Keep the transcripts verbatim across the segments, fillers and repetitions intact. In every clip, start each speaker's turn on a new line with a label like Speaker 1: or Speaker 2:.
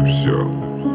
Speaker 1: это все.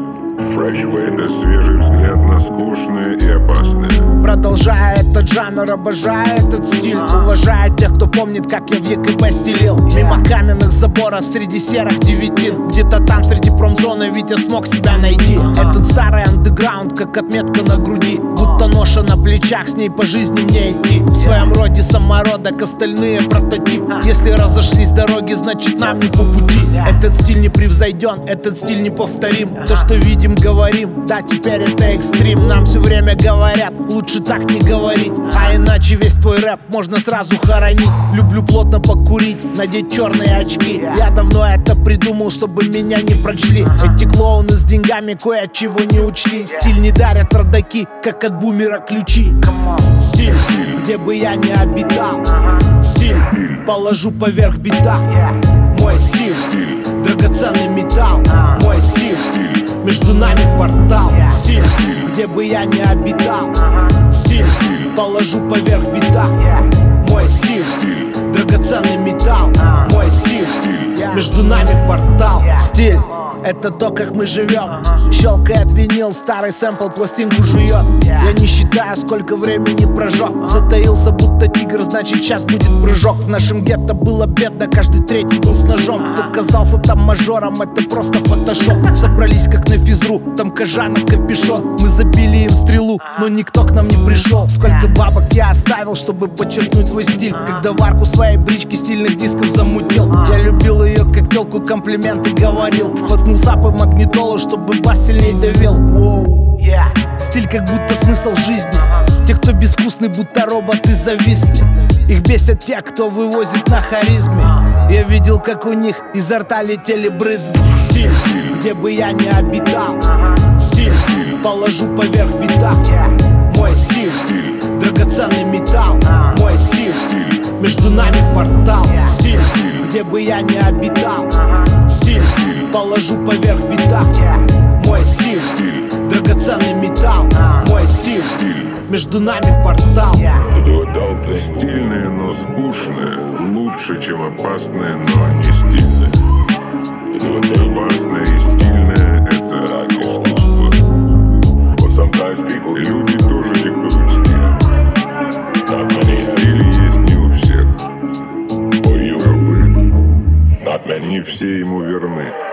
Speaker 1: Это свежий взгляд на скучное и опасное.
Speaker 2: Продолжая этот жанр, обожаю этот стиль. Уважаю тех, кто помнит, как я в ЕКБ стелил. Мимо каменных заборов, среди серых девятин. Где-то там, среди промзоны, Витя смог себя найти. Этот старый андеграунд, как отметка на груди. Будто ноша на плечах, с ней по жизни мне идти. В своем роде самородок, остальные прототип. Если разошлись дороги, значит нам не по пути. Этот стиль не превзойден, этот стиль неповторим. То, что видим, говорим, да, теперь это экстрим. Нам все время говорят, лучше так не говорить, а иначе весь твой рэп можно сразу хоронить. Люблю плотно покурить, надеть черные очки. Я давно это придумал, чтобы меня не прочли. Эти клоуны с деньгами кое от чего не учли. Стиль не дарят родаки, как от бумера ключи. Стиль, где бы я ни обитал. Стиль, положу поверх бита. Мой стиль, драгоценный металл. Мой стиль, между нами портал. Стиль, где бы я ни обитал. Стиль, положу поверх бита. Мой стиль, драгоценный металл. Мой стиль, между нами портал. Стиль — это то, как мы живем. Щелкает винил, старый сэмпл пластинку жует. Я не считаю, сколько времени прожег. Затаился, будто тигр, значит сейчас будет прыжок. В нашем гетто было бедно, каждый третий был с ножом. Кто казался там мажором, это просто фотошоп. Собрались как на физру, там кожанок капюшон. Мы забили им стрелу, но никто к нам не пришел. Сколько бабок я оставил, чтобы подчеркнуть свой стиль. Когда в арку своей брички стильных дисков замутил. Я любил ее, как телку комплименты говорил. Воткнулся по магнитолу, чтобы бас сильней давил. Воу. Стиль как будто смысл жизни. Те, кто безвкусный, будто роботы зависли. Их бесят те, кто вывозит на харизме. Я видел, как у них изо рта летели брызги. Стиль, где бы я ни обитал. Стиль, положу поверх бита. Мой стиль, драгоценный металл. Мой стиль, между нами портал. Стиль, где бы я ни обитал. Стиль, положу поверх бита. Мой стиль, драгоценный металл. Мой стиль, между нами портал.
Speaker 1: Стильное, но скучное лучше, чем опасное, но не стильное. Опасное и стильное — это искусство. Люди тоже диктуют стиль. Стиль есть не у всех. А вы, не все ему верны.